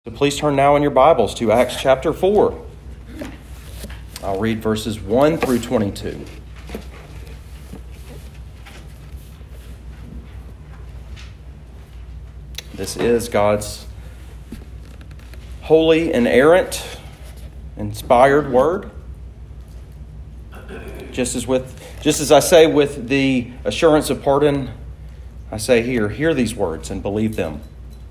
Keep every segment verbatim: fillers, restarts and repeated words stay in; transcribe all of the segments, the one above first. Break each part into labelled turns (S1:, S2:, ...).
S1: So please turn now in your Bibles to Acts chapter four. I'll read verses one through twenty-two. This is God's holy, inerrant, inspired word. Just as with, just as I say with the assurance of pardon, I say here, hear these words and believe them.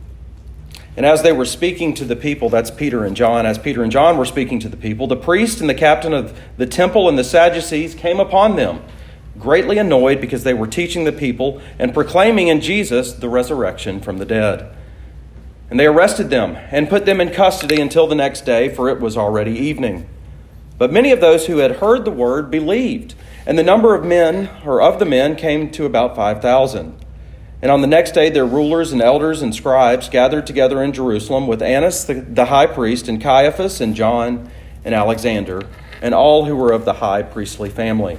S1: And as they were speaking to the people, that's Peter and John, as Peter and John were speaking to the people, the priest and the captain of the temple and the Sadducees came upon them, greatly annoyed because they were teaching the people and proclaiming in Jesus the resurrection from the dead. And they arrested them and put them in custody until the next day, for it was already evening. But many of those who had heard the word believed, and the number of men, or of the men, came to about five thousand. And on the next day, their rulers and elders and scribes gathered together in Jerusalem with Annas the, the high priest, and Caiaphas, and John, and Alexander, and all who were of the high priestly family.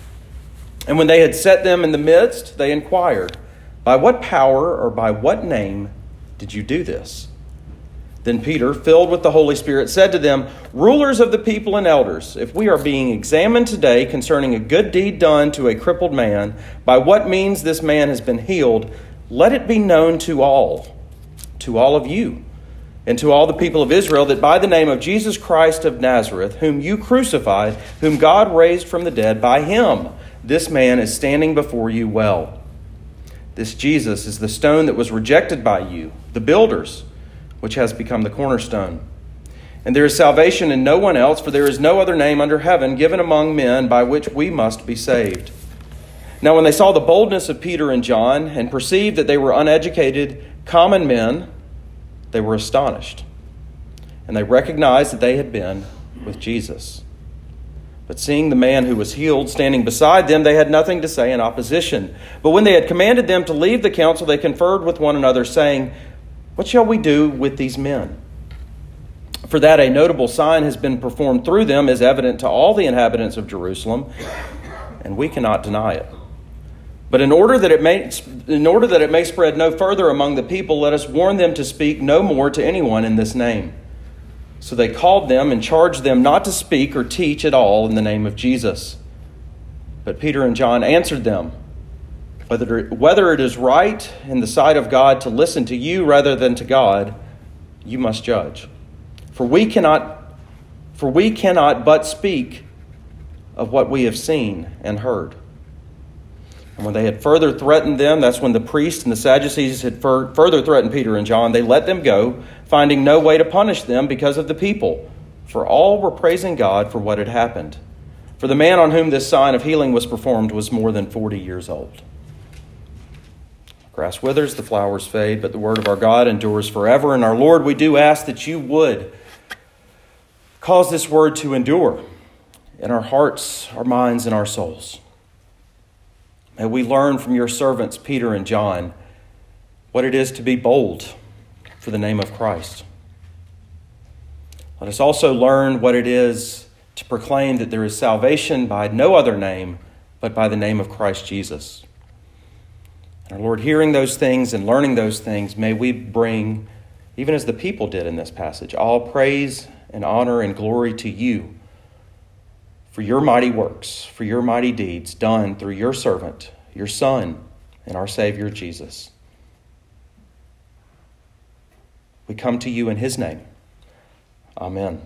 S1: And when they had set them in the midst, they inquired, "By what power or by what name did you do this?" Then Peter, filled with the Holy Spirit, said to them, "Rulers of the people and elders, if we are being examined today concerning a good deed done to a crippled man, by what means this man has been healed, let it be known to all, to all of you, and to all the people of Israel, that by the name of Jesus Christ of Nazareth, whom you crucified, whom God raised from the dead, by him this man is standing before you well. This Jesus is the stone that was rejected by you, the builders, which has become the cornerstone. And there is salvation in no one else, for there is no other name under heaven given among men by which we must be saved." Now when they saw the boldness of Peter and John, and perceived that they were uneducated, common men, they were astonished. And they recognized that they had been with Jesus. But seeing the man who was healed standing beside them, they had nothing to say in opposition. But when they had commanded them to leave the council, they conferred with one another, saying, "What shall we do with these men? For that a notable sign has been performed through them is evident to all the inhabitants of Jerusalem, and we cannot deny it. But in order that it may, in order that it may spread no further among the people, let us warn them to speak no more to anyone in this name." So they called them and charged them not to speak or teach at all in the name of Jesus. But Peter and John answered them, Whether, whether it is right in the sight of God to listen to you rather than to God, you must judge. For we cannot, for we cannot but speak of what we have seen and heard. And when they had further threatened them, that's when the priests and the Sadducees had fur, further threatened Peter and John, they let them go, finding no way to punish them because of the people. For all were praising God for what had happened. For the man on whom this sign of healing was performed was more than forty years old. Grass withers, the flowers fade, but the word of our God endures forever. And our Lord, we do ask that you would cause this word to endure in our hearts, our minds, and our souls. May we learn from your servants, Peter and John, what it is to be bold for the name of Christ. Let us also learn what it is to proclaim that there is salvation by no other name but by the name of Christ Jesus. Our Lord, hearing those things and learning those things, may we bring, even as the people did in this passage, all praise and honor and glory to you for your mighty works, for your mighty deeds done through your servant, your Son, and our Savior Jesus. We come to you in his name. Amen.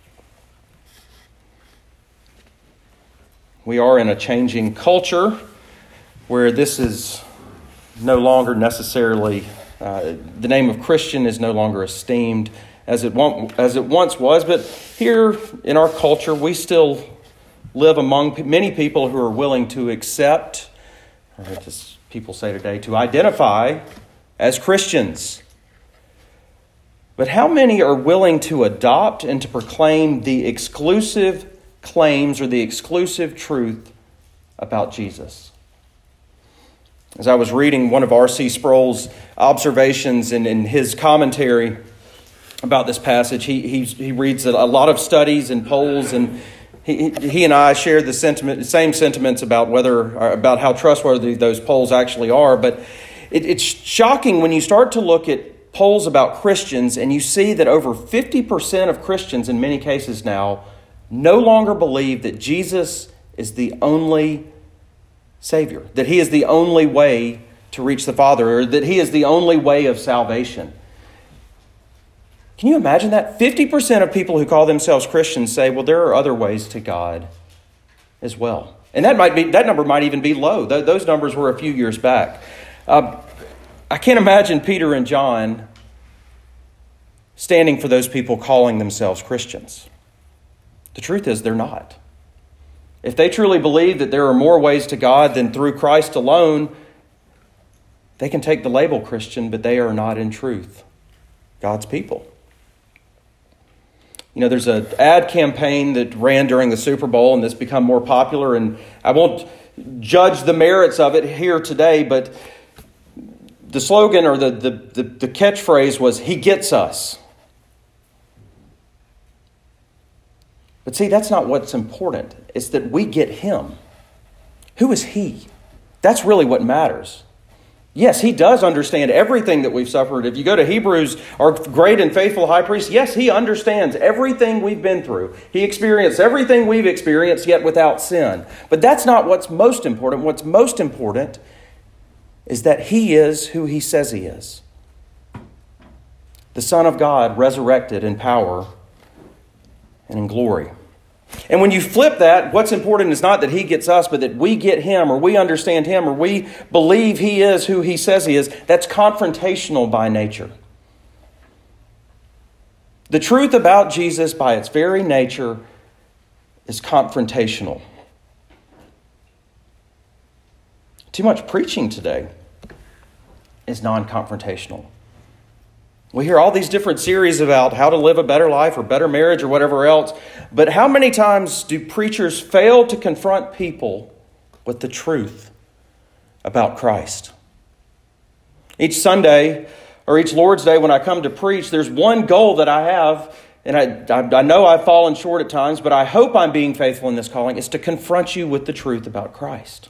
S1: We are in a changing culture where this is no longer necessarily, uh, the name of Christian is no longer esteemed as it, want, as it once was. But here in our culture, we still live among many people who are willing to accept, or as people say today, to identify as Christians. But how many are willing to adopt and to proclaim the exclusive claims or the exclusive truth about Jesus? As I was reading one of R C Sproul's observations in, in his commentary about this passage, he he, he reads a lot of studies and polls, and he he and I share the sentiment, the same sentiments about whether about how trustworthy those polls actually are. But it, it's shocking when you start to look at polls about Christians, and you see that over fifty percent of Christians in many cases now no longer believe that Jesus is the only Savior, that he is the only way to reach the Father, or that he is the only way of salvation. Can you imagine that? fifty percent of people who call themselves Christians say, well, there are other ways to God as well. And that might be that number might even be low. Those numbers were a few years back. Uh, I can't imagine Peter and John standing for those people calling themselves Christians. The truth is, they're not. If they truly believe that there are more ways to God than through Christ alone, they can take the label Christian, but they are not in truth God's people. You know, there's an ad campaign that ran during the Super Bowl, and that's become more popular, and I won't judge the merits of it here today, but the slogan or the, the, the, the catchphrase was, "He gets us." But see, that's not what's important. It's that we get him. Who is he? That's really what matters. Yes, he does understand everything that we've suffered. If you go to Hebrews, our great and faithful high priest, yes, he understands everything we've been through. He experienced everything we've experienced, yet without sin. But that's not what's most important. What's most important is that he is who he says he is. The Son of God, resurrected in power and in glory. And when you flip that, what's important is not that he gets us, but that we get him, or we understand him, or we believe he is who he says he is. That's confrontational by nature. The truth about Jesus, by its very nature, is confrontational. Too much preaching today is non-confrontational. We hear all these different series about how to live a better life or better marriage or whatever else. But how many times do preachers fail to confront people with the truth about Christ? Each Sunday or each Lord's Day when I come to preach, there's one goal that I have, and I, I, I know I've fallen short at times, but I hope I'm being faithful in this calling, is to confront you with the truth about Christ.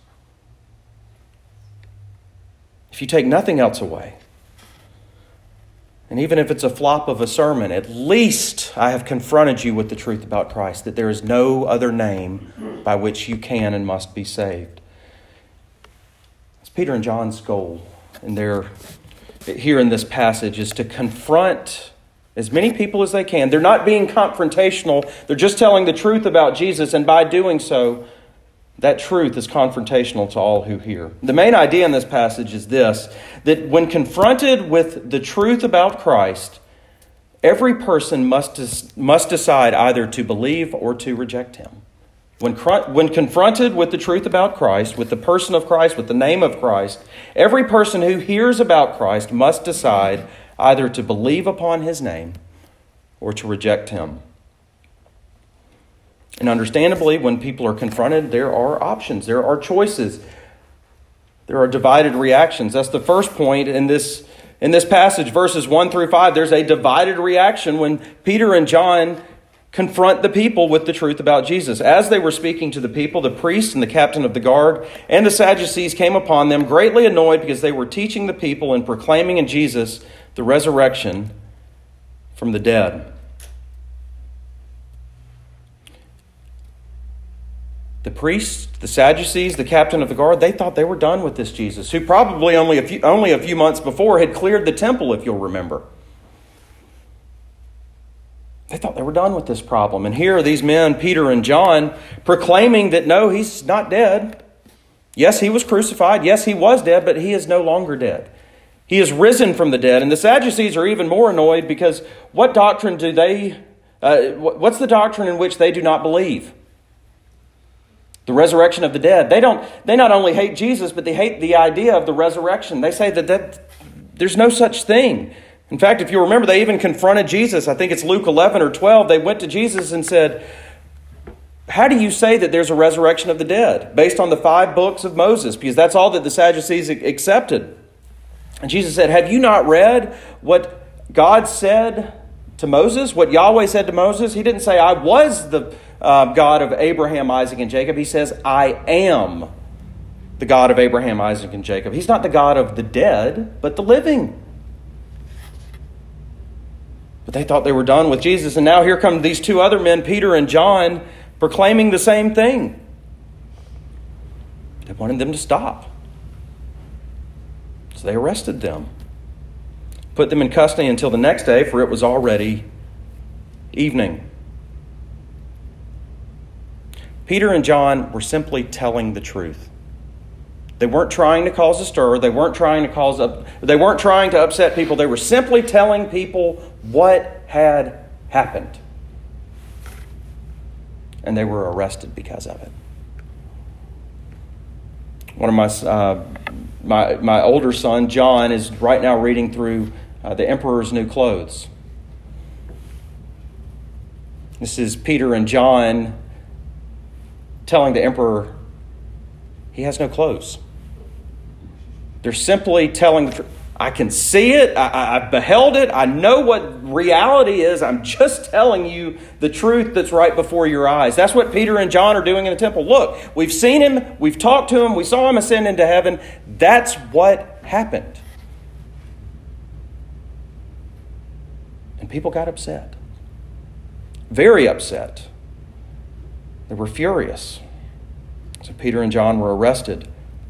S1: If you take nothing else away, and even if it's a flop of a sermon, at least I have confronted you with the truth about Christ, that there is no other name by which you can and must be saved. It's Peter and John's goal in their, here in this passage, is to confront as many people as they can. They're not being confrontational. They're just telling the truth about Jesus, and by doing so, that truth is confrontational to all who hear. The main idea in this passage is this, that when confronted with the truth about Christ, every person must, must decide either to believe or to reject him. When, when confronted with the truth about Christ, with the person of Christ, with the name of Christ, every person who hears about Christ must decide either to believe upon his name or to reject him. And understandably, when people are confronted, there are options, there are choices, there are divided reactions. That's the first point in this, in this passage, verses one through five. There's a divided reaction when Peter and John confront the people with the truth about Jesus. As they were speaking to the people, the priest and the captain of the guard and the Sadducees came upon them, greatly annoyed because they were teaching the people and proclaiming in Jesus the resurrection from the dead. The priests, the Sadducees, the captain of the guard, they thought they were done with this Jesus, who probably only a few, only a few months before had cleared the temple, if you'll remember. They thought they were done with this problem. And here are these men, Peter and John, proclaiming that no, he's not dead. Yes, he was crucified. Yes, he was dead, but he is no longer dead. He is risen from the dead. And the Sadducees are even more annoyed because what doctrine do they, uh, what's the doctrine in which they do not believe? The resurrection of the dead. They don't. They not only hate Jesus, but they hate the idea of the resurrection. They say that, that there's no such thing. In fact, if you remember, they even confronted Jesus. I think it's Luke eleven or twelve. They went to Jesus and said, how do you say that there's a resurrection of the dead? Based on the five books of Moses, because that's all that the Sadducees accepted. And Jesus said, have you not read what God said to Moses? What Yahweh said to Moses? He didn't say, I was the Uh, God of Abraham, Isaac, and Jacob. He says, I am the God of Abraham, Isaac, and Jacob. He's not the God of the dead, but the living. But they thought they were done with Jesus. And now here come these two other men, Peter and John, proclaiming the same thing. They wanted them to stop. So they arrested them. Put them in custody until the next day, for it was already evening. Peter and John were simply telling the truth. They weren't trying to cause a stir. They weren't trying to cause up. They weren't trying to upset people. They were simply telling people what had happened. And they were arrested because of it. One of my uh, my my older son, John, is right now reading through uh, The Emperor's New Clothes. This is Peter and John telling the emperor he has no clothes. They're simply telling the truth. I can see it. I, I beheld it. I know what reality is. I'm just telling you the truth that's right before your eyes. That's what Peter and John are doing in the temple. Look, we've seen him. We've talked to him. We saw him ascend into heaven. That's what happened. And people got upset. Very upset. They were furious. So Peter and John were arrested.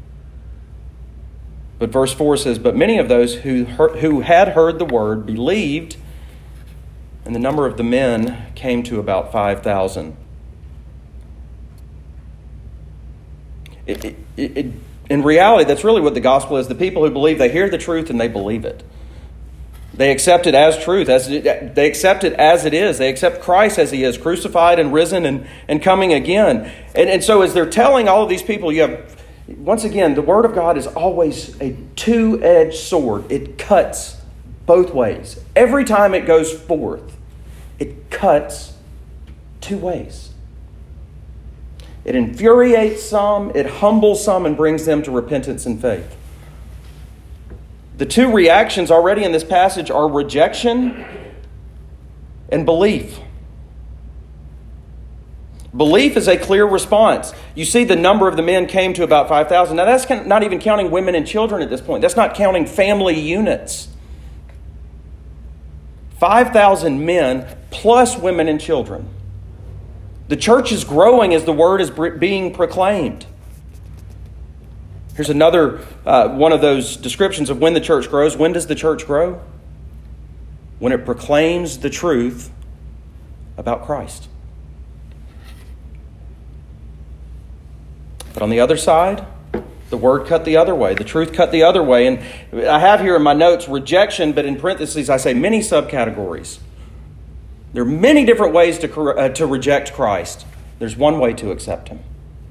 S1: But verse four says, but many of those who heard, who had heard the word believed, and the number of the men came to about five thousand. It, it, it, in reality, that's really what the gospel is. The people who believe, they hear the truth and they believe it. They accept it as truth. As it, they accept it as it is. They accept Christ as he is, crucified and risen and, and coming again. And, and so as they're telling all of these people, you have... Once again, the Word of God is always a two-edged sword. It cuts both ways. Every time it goes forth, it cuts two ways. It infuriates some, it humbles some, and brings them to repentance and faith. The two reactions already in this passage are rejection and belief. Belief is a clear response. You see the number of the men came to about five thousand. Now that's not even counting women and children at this point. That's not counting family units. five thousand men plus women and children. The church is growing as the word is being proclaimed. Here's another uh, one of those descriptions of when the church grows. When does the church grow? When it proclaims the truth about Christ. But on the other side, the word cut the other way. The truth cut the other way. And I have here in my notes rejection, but in parentheses I say many subcategories. There are many different ways to, uh, to reject Christ. There's one way to accept him.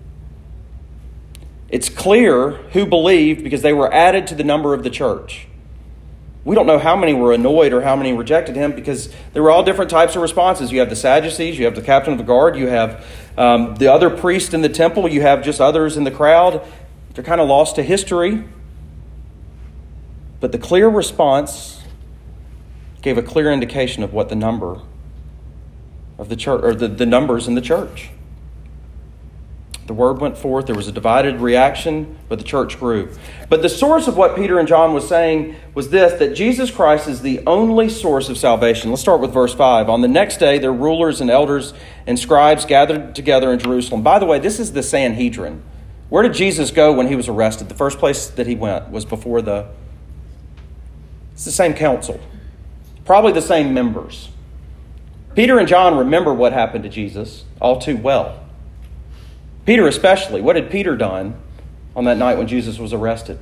S1: It's clear who believed because they were added to the number of the church. We don't know how many were annoyed or how many rejected him because there were all different types of responses. You have the Sadducees, you have the captain of the guard, you have um, the other priest in the temple, you have just others in the crowd. They're kind of lost to history. But the clear response gave a clear indication of what the number of the church, or the, the numbers in the church. The word went forth. There was a divided reaction, but the church grew. But the source of what Peter and John was saying was this, that Jesus Christ is the only source of salvation. Let's start with verse five. On the next day, their rulers and elders and scribes gathered together in Jerusalem. By the way, this is the Sanhedrin. Where did Jesus go when he was arrested? The first place that he went was before the... It's the same council. Probably the same members. Peter and John remember what happened to Jesus all too well. Peter especially. What had Peter done on that night when Jesus was arrested?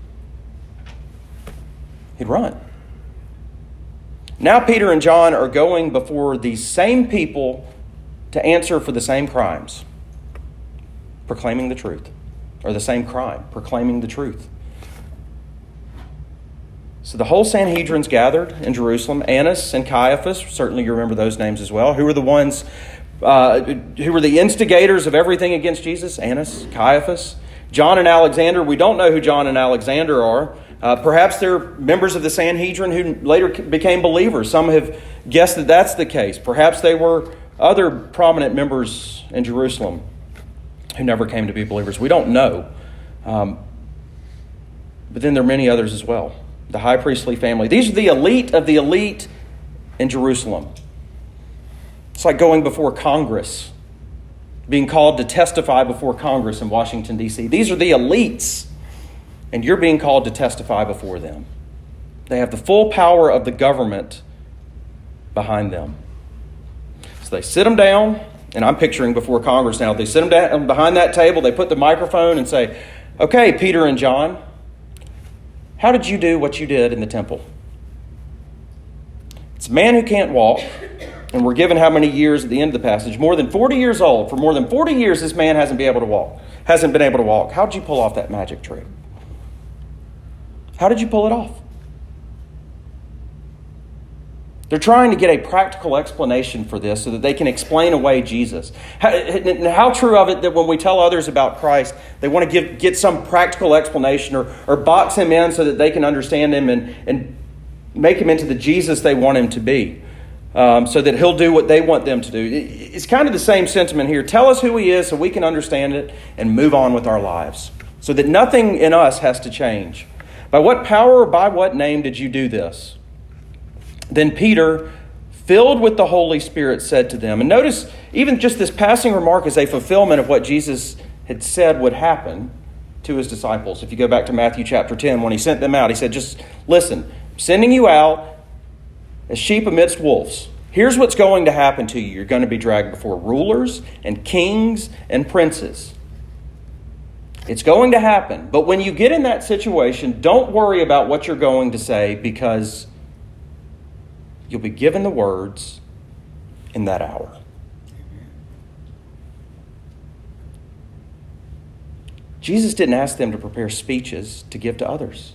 S1: He'd run. Now Peter and John are going before these same people to answer for the same crimes. Proclaiming the truth. Or the same crime. Proclaiming the truth. So the whole Sanhedrin's gathered in Jerusalem. Annas and Caiaphas, certainly you remember those names as well. Who were the ones... Uh, who were the instigators of everything against Jesus? Annas, Caiaphas, John and Alexander. We don't know who John and Alexander are. Uh, perhaps they're members of the Sanhedrin who later became believers. Some have guessed that that's the case. Perhaps they were other prominent members in Jerusalem who never came to be believers. We don't know. Um, but then there are many others as well. The high priestly family. These are the elite of the elite in Jerusalem. It's like going before Congress, being called to testify before Congress in Washington, D C These are the elites, and you're being called to testify before them. They have the full power of the government behind them. So they sit them down, and I'm picturing before Congress now, they sit them down behind that table, they put the microphone and say, okay, Peter and John, how did you do what you did in the temple? It's a man who can't walk, and we're given how many years at the end of the passage? More than forty years old. For more than forty years, this man hasn't been able to walk. Hasn't been able to walk. How did you pull off that magic trick? How did you pull it off? They're trying to get a practical explanation for this so that they can explain away Jesus. How, how true of it that when we tell others about Christ, they want to give, get some practical explanation or, or box him in so that they can understand him and, and make him into the Jesus they want him to be. Um, so that he'll do what they want them to do. It's kind of the same sentiment here. Tell us who he is so we can understand it and move on with our lives. So that nothing in us has to change. By what power or by what name did you do this? Then Peter, filled with the Holy Spirit, said to them. And notice, even just this passing remark is a fulfillment of what Jesus had said would happen to his disciples. If you go back to Matthew chapter ten, when he sent them out, he said, just listen, I'm sending you out as sheep amidst wolves. Here's what's going to happen to you. You're going to be dragged before rulers and kings and princes. It's going to happen. But when you get in that situation, don't worry about what you're going to say, because you'll be given the words in that hour. Jesus didn't ask them to prepare speeches to give to others.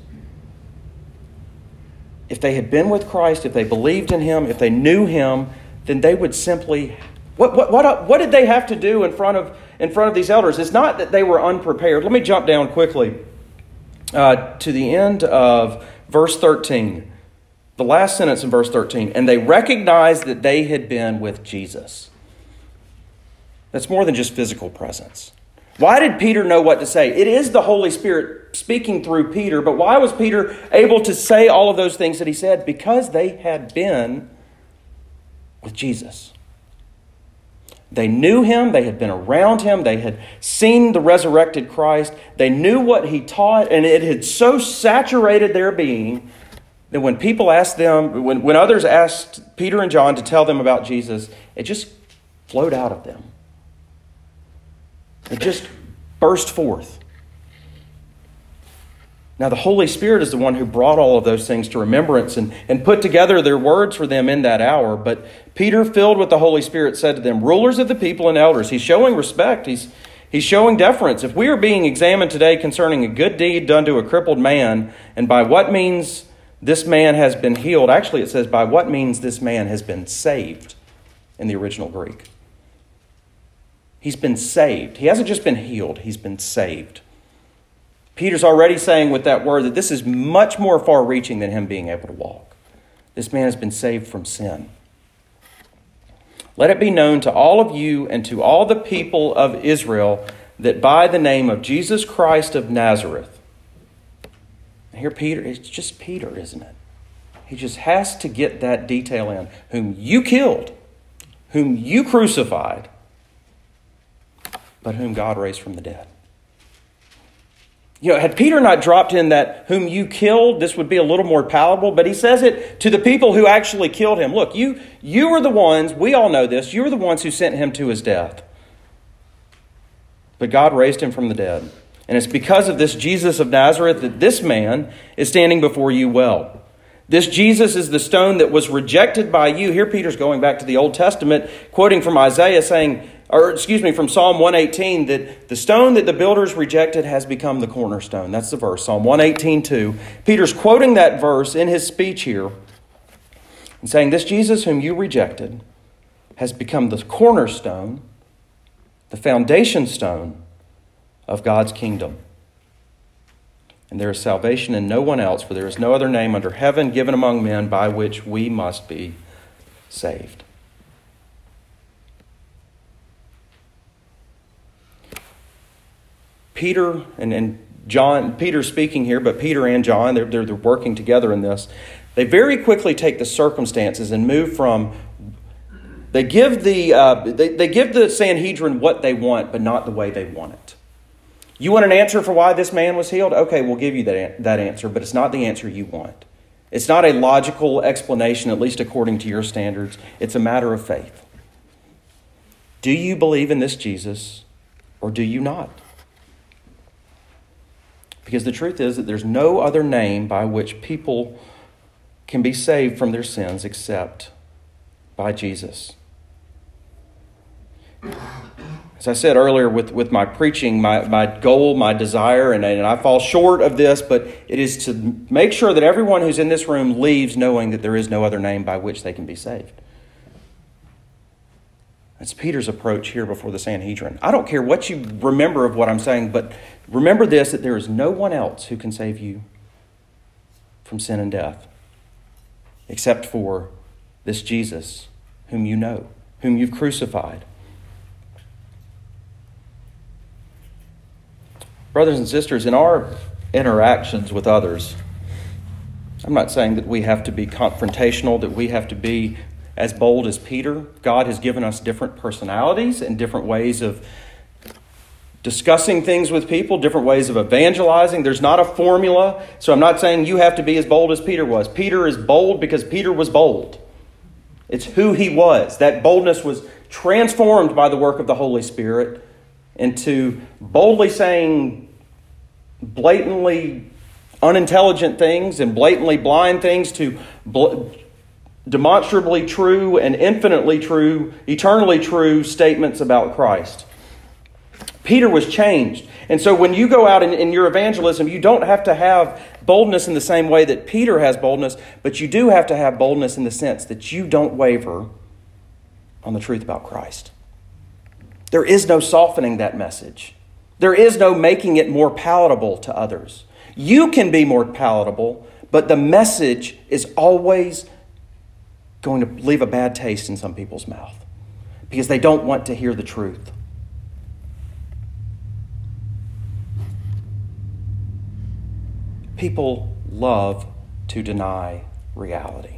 S1: If they had been with Christ, if they believed in him, if they knew him, then they would simply... What, what, what, what did they have to do in front of in front of these elders? It's not that they were unprepared. Let me jump down quickly uh, to the end of verse thirteen. The last sentence in verse thirteen. And they recognized that they had been with Jesus. That's more than just physical presence. Why did Peter know what to say? It is the Holy Spirit speaking through Peter, but why was Peter able to say all of those things that he said? Because they had been with Jesus. They knew him, they had been around him, they had seen the resurrected Christ, they knew what he taught, and it had so saturated their being that when people asked them, when, when others asked Peter and John to tell them about Jesus, it just flowed out of them. It just burst forth. Now, the Holy Spirit is the one who brought all of those things to remembrance and, and put together their words for them in that hour. But Peter, filled with the Holy Spirit, said to them, rulers of the people and elders. He's showing respect. He's, he's showing deference. If we are being examined today concerning a good deed done to a crippled man, and by what means this man has been healed, actually it says by what means this man has been saved in the original Greek. He's been saved. He hasn't just been healed, he's been saved. Peter's already saying with that word that this is much more far-reaching than him being able to walk. This man has been saved from sin. Let it be known to all of you and to all the people of Israel that by the name of Jesus Christ of Nazareth. Here Peter, it's just Peter, isn't it? He just has to get that detail in. Whom you killed, whom you crucified, but whom God raised from the dead. You know, had Peter not dropped in that whom you killed, this would be a little more palatable, but he says it to the people who actually killed him. Look, you, you were the ones, we all know this, you were the ones who sent him to his death. But God raised him from the dead. And it's because of this Jesus of Nazareth that this man is standing before you well. This Jesus is the stone that was rejected by you. Here Peter's going back to the Old Testament, quoting from Isaiah saying, or excuse me, from Psalm one eighteen, that the stone that the builders rejected has become the cornerstone. That's the verse, Psalm one eighteen two. Peter's quoting that verse in his speech here and saying, this Jesus whom you rejected has become the cornerstone, the foundation stone of God's kingdom. And there is salvation in no one else, for there is no other name under heaven given among men by which we must be saved. Peter and, and John, Peter's speaking here, but Peter and John, they're, they're, they're working together in this. They very quickly take the circumstances and move from, they give the uh, they, they give the Sanhedrin what they want, but not the way they want it. You want an answer for why this man was healed? Okay, we'll give you that, that answer, but it's not the answer you want. It's not a logical explanation, at least according to your standards. It's a matter of faith. Do you believe in this Jesus, or do you not? Because the truth is that there's no other name by which people can be saved from their sins except by Jesus. As I said earlier with, with my preaching, my, my goal, my desire, and, and I fall short of this, but it is to make sure that everyone who's in this room leaves knowing that there is no other name by which they can be saved. That's Peter's approach here before the Sanhedrin. I don't care what you remember of what I'm saying, but remember this, that there is no one else who can save you from sin and death except for this Jesus whom you know, whom you've crucified. Brothers and sisters, in our interactions with others, I'm not saying that we have to be confrontational, that we have to be as bold as Peter. God has given us different personalities and different ways of discussing things with people, different ways of evangelizing. There's not a formula. So I'm not saying you have to be as bold as Peter was. Peter is bold because Peter was bold. It's who he was. That boldness was transformed by the work of the Holy Spirit into boldly saying blatantly unintelligent things and blatantly blind things to bl- demonstrably true and infinitely true, eternally true statements about Christ. Peter was changed. And so when you go out in, in your evangelism, you don't have to have boldness in the same way that Peter has boldness, but you do have to have boldness in the sense that you don't waver on the truth about Christ. There is no softening that message. There is no making it more palatable to others. You can be more palatable, but the message is always going to leave a bad taste in some people's mouth because they don't want to hear the truth. People love to deny reality.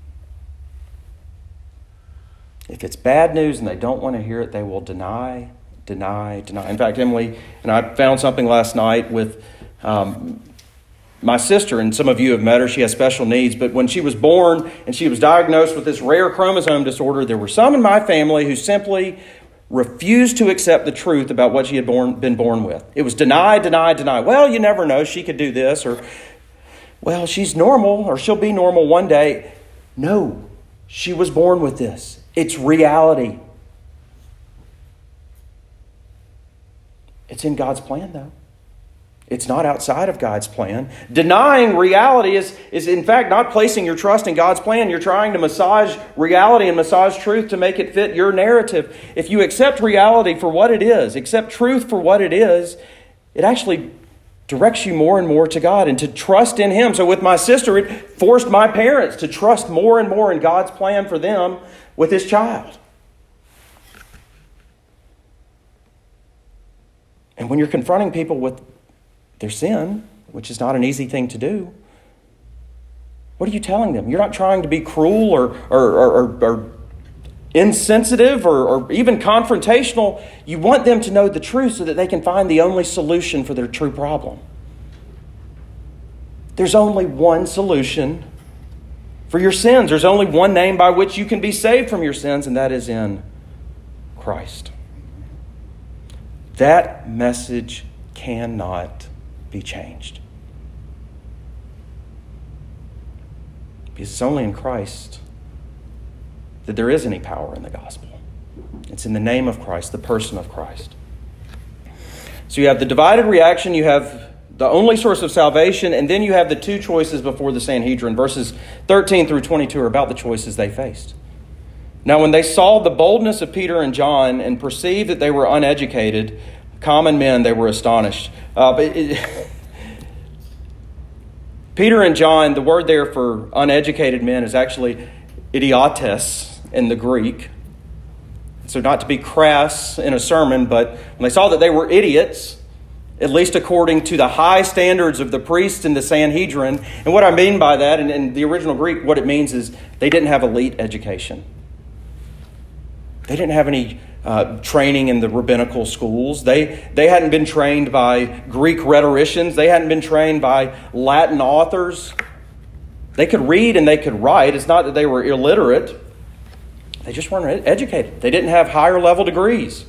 S1: If it's bad news and they don't want to hear it, they will deny, deny, deny. In fact, Emily and I found something last night with um, my sister, and some of you have met her. She has special needs, but when she was born and she was diagnosed with this rare chromosome disorder, there were some in my family who simply refused to accept the truth about what she had born, been born with. It was deny, deny, deny. Well, you never know. She could do this, or, well, she's normal, or she'll be normal one day. No, she was born with this. It's reality. It's in God's plan, though. It's not outside of God's plan. Denying reality is, is in fact not placing your trust in God's plan. You're trying to massage reality and massage truth to make it fit your narrative. If you accept reality for what it is, accept truth for what it is, it actually directs you more and more to God and to trust in Him. So with my sister, it forced my parents to trust more and more in God's plan for them with His child. And when you're confronting people with their sin, which is not an easy thing to do, what are you telling them? You're not trying to be cruel or or, or, or insensitive or, or even confrontational. You want them to know the truth so that they can find the only solution for their true problem. There's only one solution for your sins. There's only one name by which you can be saved from your sins, and that is in Christ. That message cannot be changed. Because it's only in Christ that there is any power in the gospel. It's in the name of Christ, the person of Christ. So you have the divided reaction, you have the only source of salvation, and then you have the two choices before the Sanhedrin. Verses thirteen through twenty-two are about the choices they faced. Now when they saw the boldness of Peter and John and perceived that they were uneducated, common men, they were astonished. Uh, but it, Peter and John, the word there for uneducated men is actually idiotes in the Greek. So not to be crass in a sermon, but when they saw that they were idiots, at least according to the high standards of the priests and the Sanhedrin. And what I mean by that, in, in the original Greek, what it means is they didn't have elite education. They didn't have any uh, training in the rabbinical schools. They, they hadn't been trained by Greek rhetoricians. They hadn't been trained by Latin authors. They could read and they could write. It's not that they were illiterate. They just weren't educated. They didn't have higher level degrees.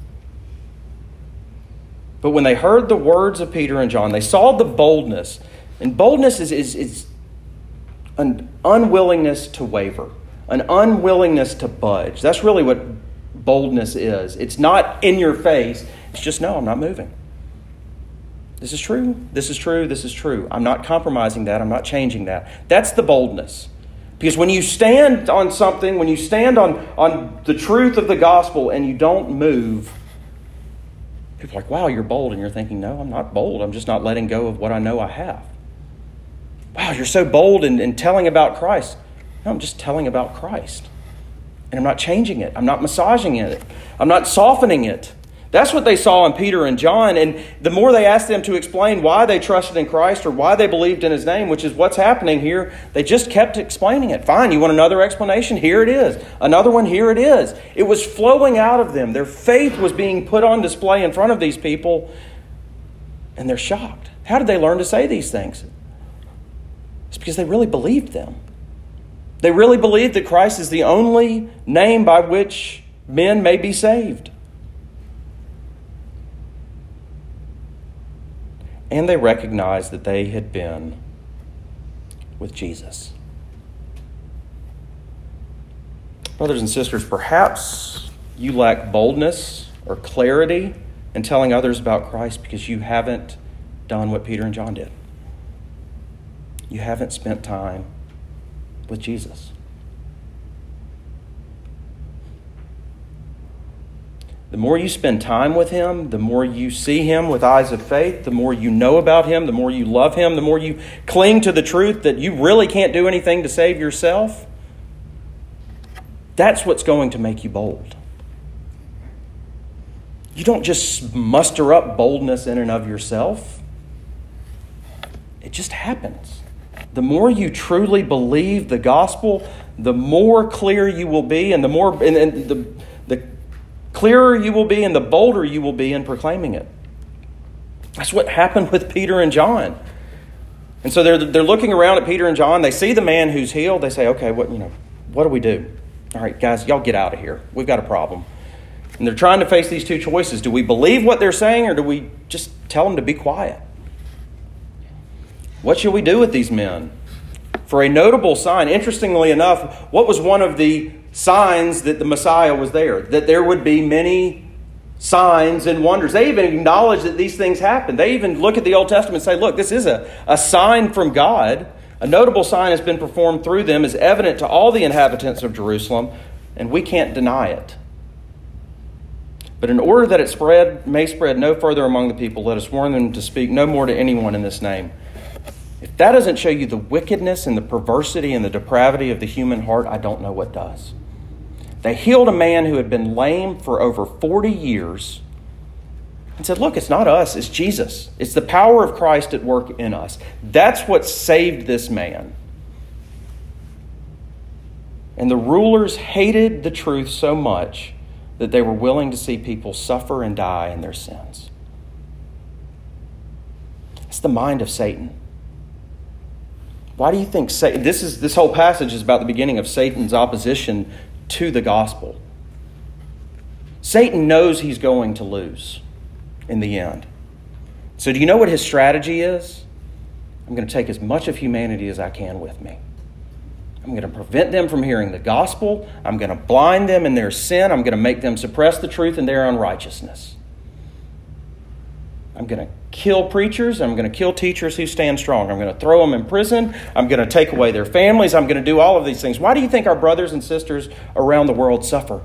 S1: But when they heard the words of Peter and John, they saw the boldness. And boldness is, is, is an unwillingness to waver, an unwillingness to budge. That's really what boldness is. It's not in your face. It's just, no, I'm not moving. This is true. This is true. This is true. I'm not compromising that. I'm not changing that. That's the boldness. Because when you stand on something, when you stand on, on the truth of the gospel and you don't move, people are like, wow, you're bold. And you're thinking, no, I'm not bold. I'm just not letting go of what I know I have. Wow, you're so bold in, in telling about Christ. No, I'm just telling about Christ. And I'm not changing it. I'm not massaging it. I'm not softening it. That's what they saw in Peter and John. And the more they asked them to explain why they trusted in Christ or why they believed in his name, which is what's happening here, they just kept explaining it. Fine, you want another explanation? Here it is. Another one, here it is. It was flowing out of them. Their faith was being put on display in front of these people, and they're shocked. How did they learn to say these things? It's because they really believed them. They really believed that Christ is the only name by which men may be saved. And they recognized that they had been with Jesus. Brothers and sisters, perhaps you lack boldness or clarity in telling others about Christ because you haven't done what Peter and John did. You haven't spent time with Jesus. The more you spend time with him, the more you see him with eyes of faith, the more you know about him, the more you love him, the more you cling to the truth that you really can't do anything to save yourself. That's what's going to make you bold. You don't just muster up boldness in and of yourself. It just happens. The more you truly believe the gospel, the more clear you will be, and the more and, and the the clearer you will be and the bolder you will be in proclaiming it. That's what happened with Peter and John. And so they're they're looking around at Peter and John. They see the man who's healed. They say, okay, what you know, what do we do? All right, guys, y'all get out of here. We've got a problem. And they're trying to face these two choices. Do we believe what they're saying, or do we just tell them to be quiet? What should we do with these men? For a notable sign, interestingly enough, what was one of the signs that the Messiah was there? That there would be many signs and wonders. They even acknowledge that these things happen. They even look at the Old Testament and say, look, this is a, a sign from God. A notable sign has been performed through them, is evident to all the inhabitants of Jerusalem, and we can't deny it. But in order that it spread, may spread no further among the people, let us warn them to speak no more to anyone in this name. If that doesn't show you the wickedness and the perversity and the depravity of the human heart, I don't know what does. They healed a man who had been lame for over forty years and said, look, it's not us, it's Jesus. It's the power of Christ at work in us. That's what saved this man. And the rulers hated the truth so much that they were willing to see people suffer and die in their sins. It's the mind of Satan. Why do you think Satan, this is this whole passage is about the beginning of Satan's opposition to the gospel. Satan knows he's going to lose in the end. So do you know what his strategy is? I'm going to take as much of humanity as I can with me. I'm going to prevent them from hearing the gospel. I'm going to blind them in their sin. I'm going to make them suppress the truth in their unrighteousness. I'm going to kill preachers. I'm going to kill teachers who stand strong. I'm going to throw them in prison. I'm going to take away their families. I'm going to do all of these things. Why do you think our brothers and sisters around the world suffer?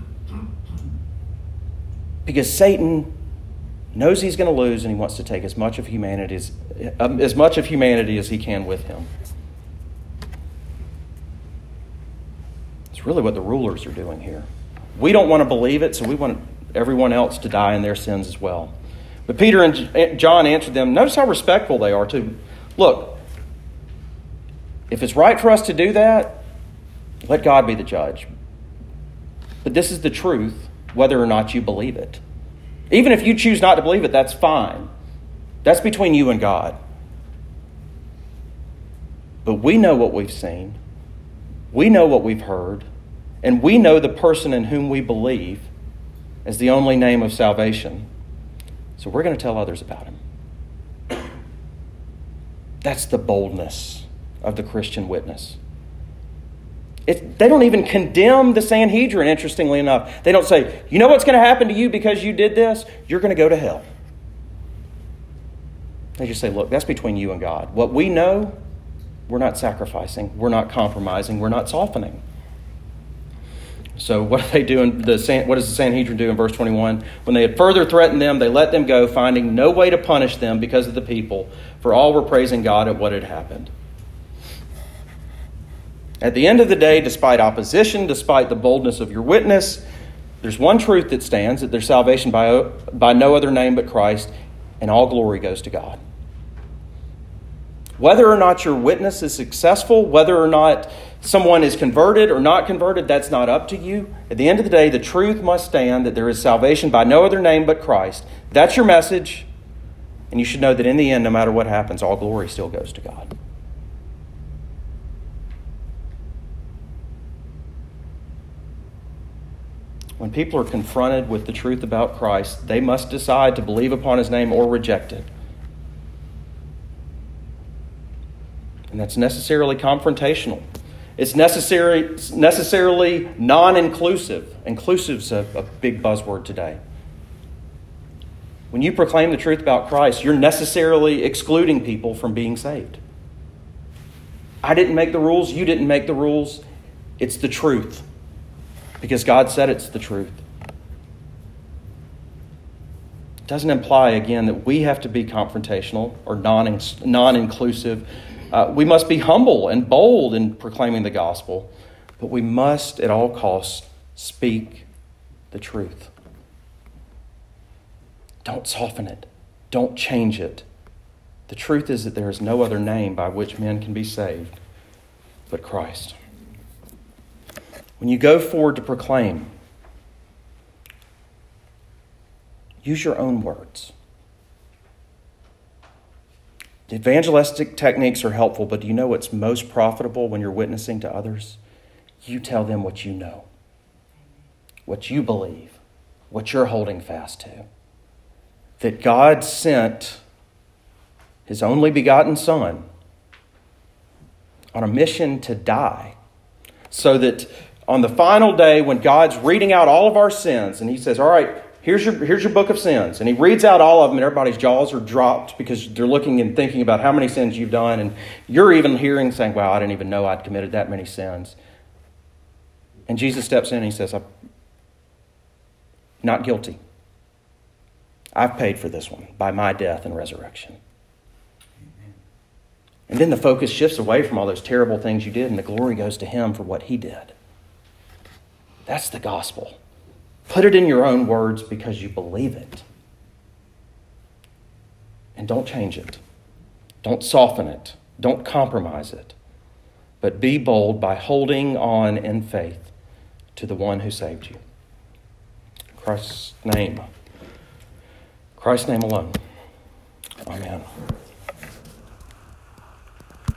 S1: Because Satan knows he's going to lose, and he wants to take as much of humanity as, um, as much of humanity as he can with him. It's really what the rulers are doing here. We don't want to believe it, so we want everyone else to die in their sins as well. But Peter and John answered them. Notice how respectful they are too. Look, if it's right for us to do that, let God be the judge. But this is the truth, whether or not you believe it. Even if you choose not to believe it, that's fine. That's between you and God. But we know what we've seen. We know what we've heard. And we know the person in whom we believe as the only name of salvation. So we're going to tell others about him. That's the boldness of the Christian witness. It, they don't even condemn the Sanhedrin, interestingly enough. They don't say, you know what's going to happen to you because you did this? You're going to go to hell. They just say, look, that's between you and God. What we know, we're not sacrificing. We're not compromising. We're not softening. So what are they doing? The what does the Sanhedrin do in verse twenty-one? When they had further threatened them, they let them go, finding no way to punish them because of the people, for all were praising God at what had happened. At the end of the day, despite opposition, despite the boldness of your witness, there's one truth that stands, that there's salvation by, by no other name but Christ, and all glory goes to God. Whether or not your witness is successful, whether or not someone is converted or not converted, that's not up to you. At the end of the day, the truth must stand that there is salvation by no other name but Christ. That's your message. And you should know that in the end, no matter what happens, all glory still goes to God. When people are confronted with the truth about Christ, they must decide to believe upon his name or reject it. And that's necessarily confrontational. It's necessary, necessarily non-inclusive. Inclusive's a, a big buzzword today. When you proclaim the truth about Christ, you're necessarily excluding people from being saved. I didn't make the rules. You didn't make the rules. It's the truth. Because God said it's the truth. It doesn't imply, again, that we have to be confrontational or non, non-inclusive. Uh, we must be humble and bold in proclaiming the gospel, but we must at all costs speak the truth. Don't soften it. Don't change it. The truth is that there is no other name by which men can be saved but Christ. When you go forward to proclaim, use your own words. The evangelistic techniques are helpful, but do you know what's most profitable when you're witnessing to others? You tell them what you know, what you believe, what you're holding fast to. That God sent his only begotten Son on a mission to die, so that on the final day when God's reading out all of our sins, and he says, all right, Here's your, here's your book of sins. And he reads out all of them, and everybody's jaws are dropped because they're looking and thinking about how many sins you've done. And you're even hearing, saying, wow, I didn't even know I'd committed that many sins. And Jesus steps in and he says, I'm not guilty. I've paid for this one by my death and resurrection. And then the focus shifts away from all those terrible things you did, and the glory goes to him for what he did. That's the gospel. Put it in your own words because you believe it. And don't change it. Don't soften it. Don't compromise it. But be bold by holding on in faith to the one who saved you. In Christ's name. Christ's name alone. Amen.